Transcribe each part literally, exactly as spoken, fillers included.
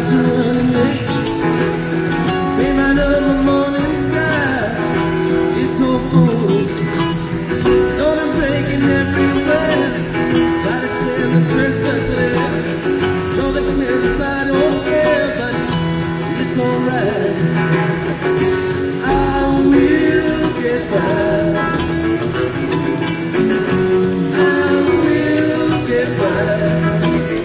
Clouds are running late. Came out of the morning sky. It's all full. Dawn is breaking everywhere. Gotta clear the crystal clear. Draw the clearance, I don't care, but it's alright. I will get by. I will get by.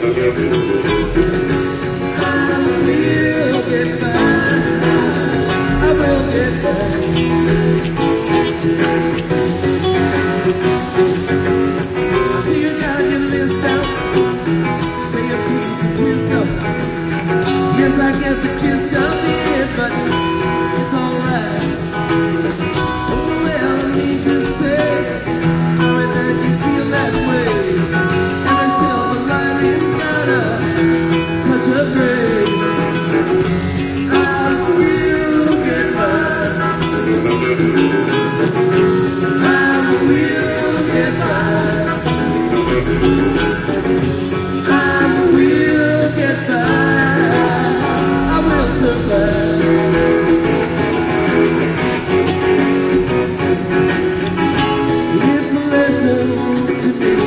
I will get by. I will get by. I see you got your list out. Say a piece of wisdom. Yes, I get the gist of it, but it's alright. Oh well, I need to say, sorry that you feel that way. Every silver lining's got a touch of gray. I will get by. I will get by. I will get by. I will survive. It's a lesson to me.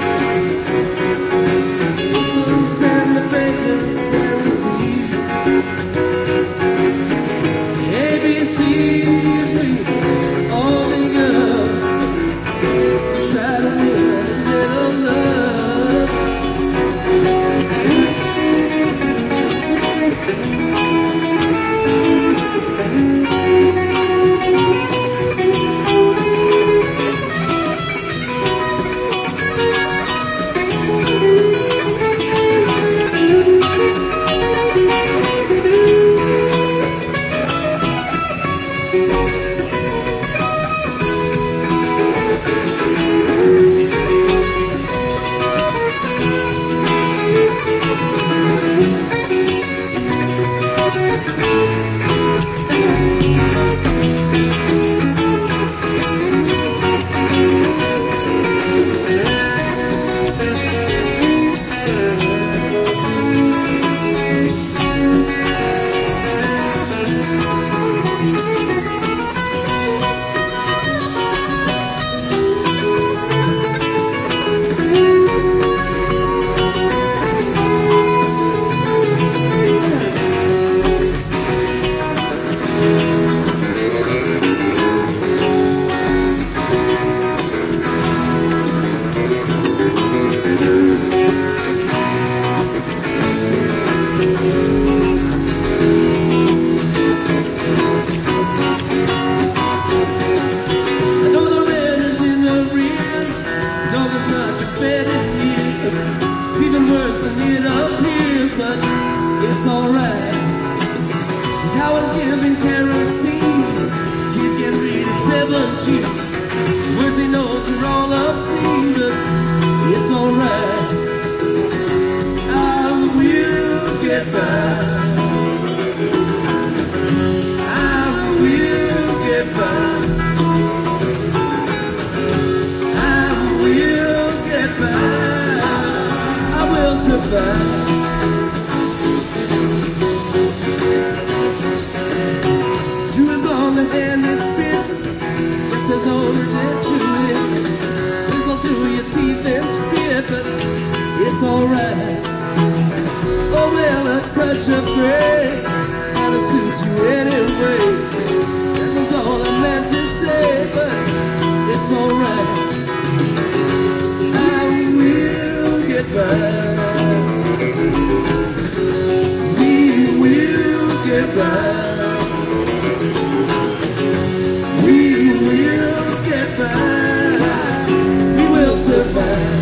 The blues and the bacons and the sea. The A B Cs we all think of. Try to win a little love. It's even worse than it appears, but it's alright. The cowards giving kerosene, kid get read at seventeen. Worthy knows we're all obscene, but it's alright. I will get by. I will get by. I will get by. Survive. Shoe is on the hand it fits. Yes, there's only dead to it. Whistle through your teeth and spit, but it's alright. Oh well, a touch of gray kinda suits you anyway. That was all I meant to say, but it's alright. I will get by. Get by. We will get by. We will survive.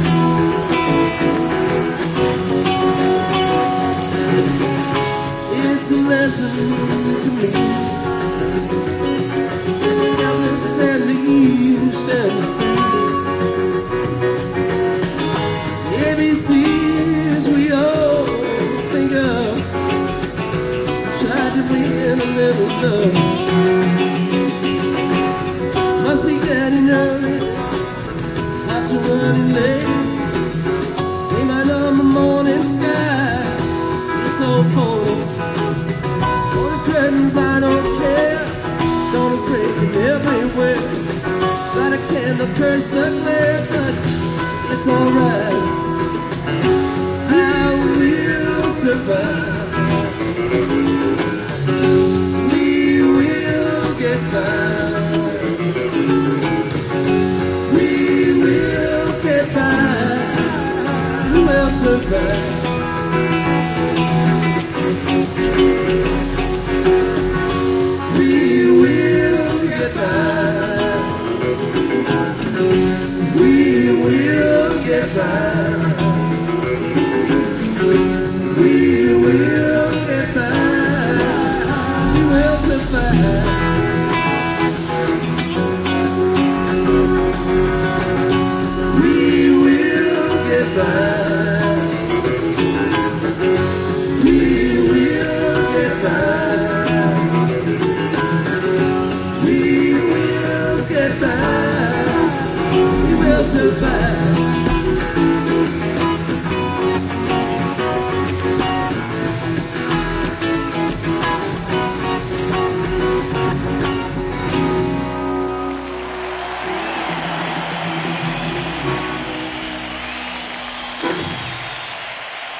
It's a lesson to me. The mountains and the east and the fields. A B Cs we all think of. Try to win a little love. Must be getting early. Clouds are running late. Came out on the morning sky. It's all falling.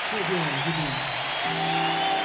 谢谢，谢谢。